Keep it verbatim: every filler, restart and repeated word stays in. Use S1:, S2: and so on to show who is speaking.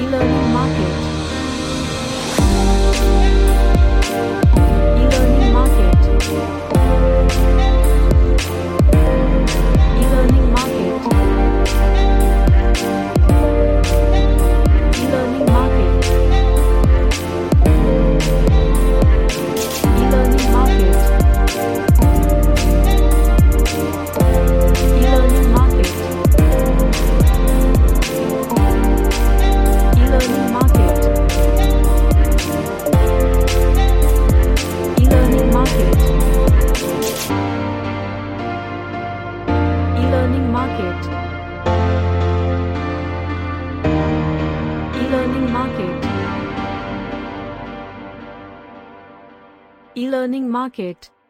S1: E-learning market. E-learning market. E-learning market. E-learning market. E-learning market. E-learning market. E-learning market. E-learning market. E-learning market. E-learning market. E-learning market.